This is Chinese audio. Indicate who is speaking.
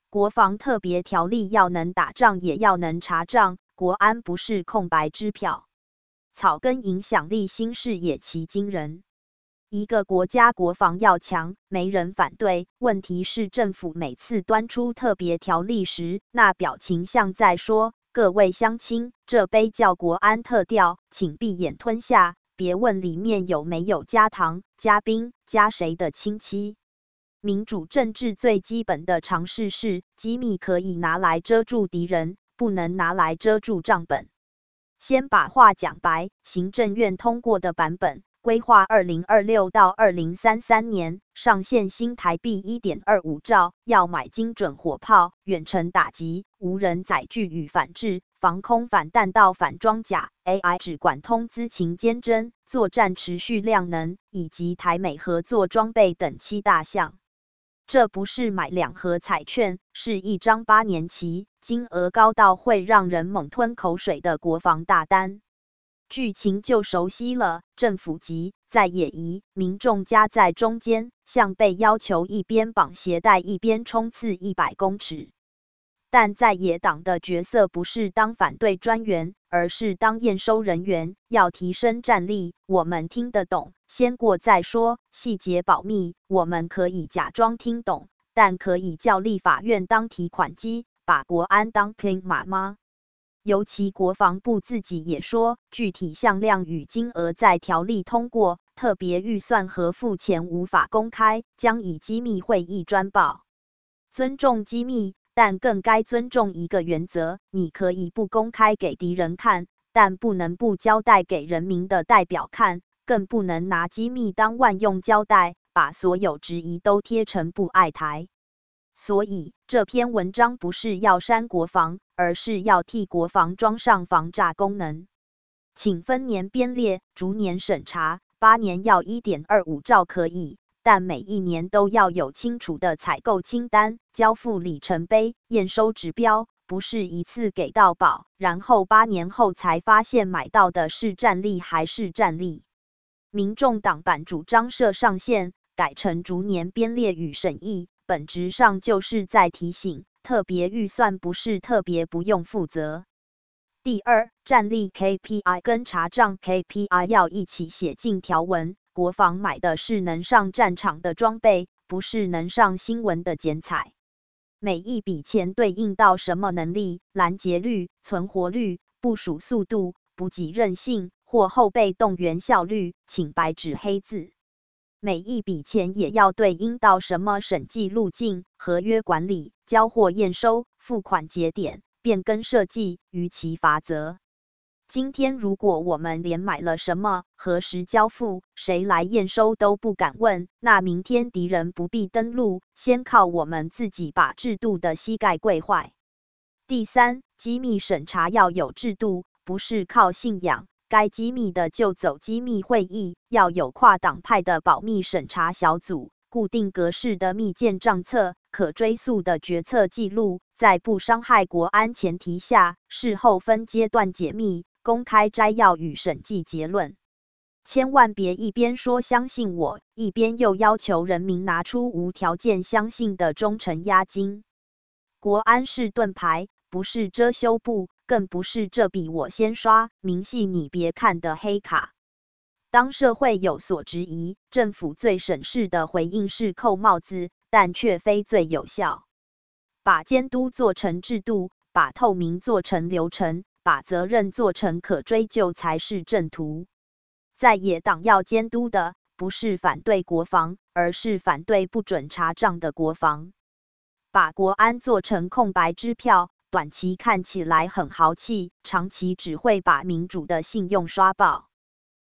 Speaker 1: 国防特别条例要能打仗也要能查账，国安不是空白支票。草根影响力新视野其惊人。一个国家国防要强，没人反对，问题是政府每次端出特别条例时，那表情像在说，各位乡亲，这杯叫国安特调，请闭眼吞下，别问里面有没有加糖、加冰、加谁的亲戚。民主政治最基本的常识是，机密可以拿来遮住敌人，不能拿来遮住账本。先把话讲白，行政院通过的版本规划2026到2033年上线新台币 1.25 兆，要买精准火炮、远程打击、无人载具与反制、防空反弹道反装甲、AI 指管通资情监侦、作战持续量能以及台美合作装备等7大项。这不是买2盒彩券，是一张8年期，金额高到会让人猛吞口水的国防大单。剧情就熟悉了，政府急，在野疑，民众夹在中间，像被要求一边绑鞋带一边冲刺100公尺。但在野党的角色不是当反对专员，而是当验收人员，要提升战力，我们听得懂，先过再说，细节保密，我们可以假装听懂，但可以叫立法院当提款机，把国安当兵马吗？尤其国防部自己也说，具体项量与金额在条例通过，特别预算核付前无法公开，将以机密会议专报。尊重机密，但更该尊重一个原则，你可以不公开给敌人看，但不能不交代给人民的代表看，更不能拿机密当万用胶带，把所有质疑都贴成不爱台。所以这篇文章不是要删国防，而是要替国防装上防诈功能。请分年编列，逐年审查，8年要 1.25 兆可以，但每一年都要有清楚的采购清单、交付里程碑、验收指标，不是一次给到饱，然后8年后才发现买到的是战力还是战力。民众党版主张设上限，改成逐年编列与审议，本质上就是在提醒，特别预算不是特别不用负责。第二，战力 KPI 跟查账 KPI 要一起写进条文，国防买的是能上战场的装备，不是能上新闻的剪彩。每一笔钱对应到什么能力、拦截率、存活率、部署速度、补给韧性或后备动员效率，请白纸黑字。每一笔钱也要对应到什么审计路径、合约管理、交货验收、付款节点、变更设计、逾期罚则。今天如果我们连买了什么、何时交付、谁来验收都不敢问，那明天敌人不必登陆，先靠我们自己把制度的膝盖跪坏。第三，机密审查要有制度，不是靠信仰。该机密的就走机密会议，要有跨党派的保密审查小组，固定格式的密件账册，可追溯的决策记录，在不伤害国安前提下，事后分阶段解密，公开摘要与审计结论。千万别一边说相信我，一边又要求人民拿出无条件相信的忠诚押金。国安是盾牌，不是遮羞布，更不是这笔我先刷，明细你别看的黑卡。当社会有所质疑，政府最省事的回应是扣帽子，但却非最有效。把监督做成制度，把透明做成流程，把责任做成可追究才是正途。在野党要监督的，不是反对国防，而是反对不准查账的国防。把国安做成空白支票，短期看起来很豪气，长期只会把民主的信用刷爆。